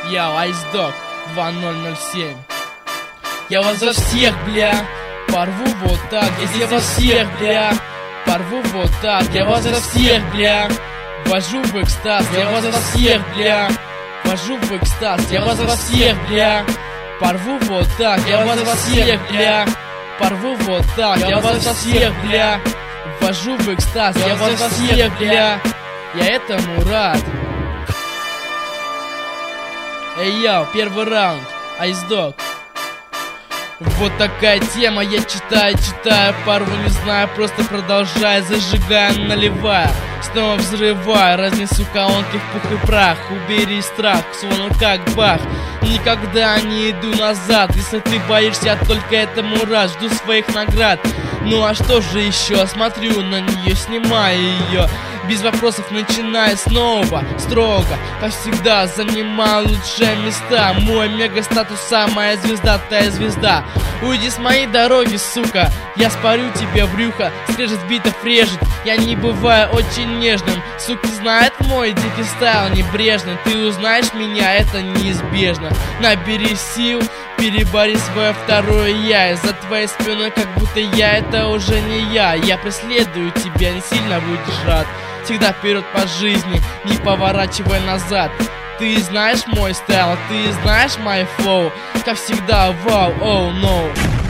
Я Айсдог 2007. Я вас за всех, бля, порву вот так. Я вас всех, бля, порву вот так. Я вас за всех, бля, вожу в экстаз. Я вас за всех, бля, вожу в экстаз. Я вас за всех, бля, порву вот так. Я вас за всех, бля, порву вот так. Я вас за всех, бля, вожу в экстаз. Я вас за всех, бля, я этому рад. Эй, йоу, первый раунд, Айсдог. Вот такая тема, я читаю, порву не знаю, просто продолжаю, зажигаю, наливаю, снова взрываю, разнесу колонки в пух и прах, убери страх, словно как бах, никогда не иду назад, если ты боишься, только этому рад, жду своих наград, ну а что же еще, смотрю на нее, снимаю ее, без вопросов начинаю снова, строго, как всегда, занимаю лучшие места, мой мега-статус, самая звезда, тая звезда. Уйди с моей дороги, сука, я спарю тебе в брюхо, скрежет битов режет, я не бываю очень нежным, суки знает мой дикий стайл небрежно, ты узнаешь меня, это неизбежно, набери сил, перебори свое второе я, из-за твоей спины как будто я, это уже не я преследую тебя, не сильно будешь рад, всегда вперед по жизни, не поворачивай назад. Ты знаешь мой стайл, ты знаешь мой флоу, как всегда, вау, оу, ноу.